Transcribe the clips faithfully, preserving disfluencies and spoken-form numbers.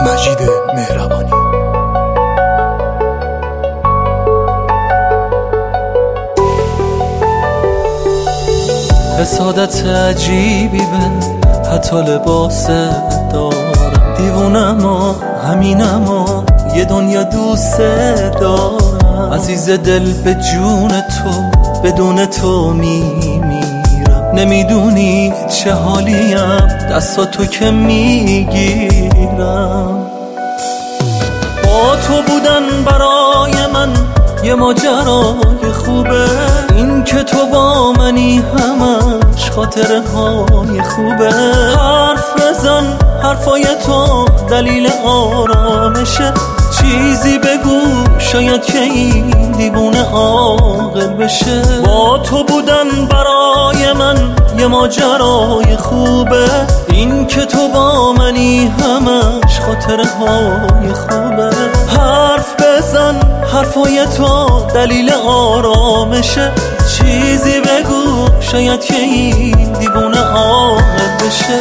مجید مهربانی. حسادت عجیبی به حتی لباس دارم، دیوونم و همینم و یه دنیا دوست دارم. عزیز دل به جون تو، بدون تو میمیرم. نمیدونی چه حالیم دستاتو که میگیرم. با تو بودن برای من یه ماجرای خوبه، این که تو با منی همش خاطره های خوبه. حرف بزن، حرفای تو دلیل آرامشه. چیزی بگو شاید که این دیوونه عاقل بشه. با تو بودن برای من یه ماجرای خوبه، این که تو با منی همش خاطره های خوبه. حرف بزن، حرفای تو دلیل آرامشه. چیزی بگو شاید که این دیوونه عاقل بشه.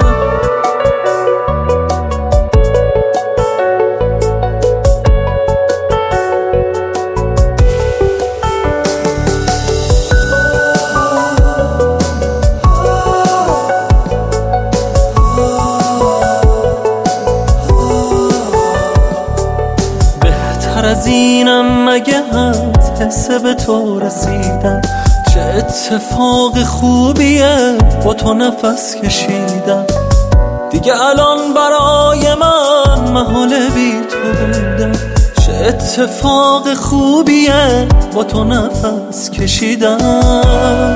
از اینم مگه هست حس به تو رسیدم؟ چه اتفاق خوبیه با تو نفس کشیدم. دیگه الان برای من محال بی تو بودم. چه اتفاق خوبیه با تو نفس کشیدم.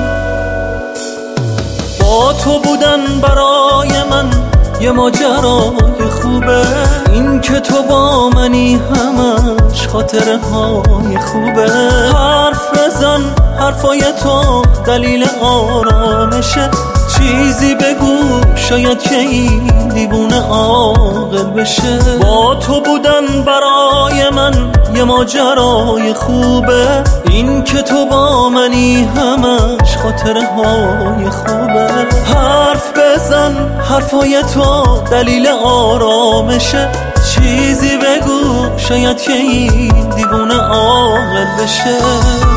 با تو بودن برای من یه ماجرای خوبه، این که تو با منی همش خاطره های خوبه. حرف بزن، حرفای تو دلیل آرامشه. چیزی بگو شاید که این دیوونه عاقل بشه. با تو بودن برای من یه ماجرای خوبه، این که تو با منی همش خاطره های خوبه. حرف بزن، حرفای تو دلیل آرامشه. چیزی بگو شاید که این دیوونه عاقل بشه.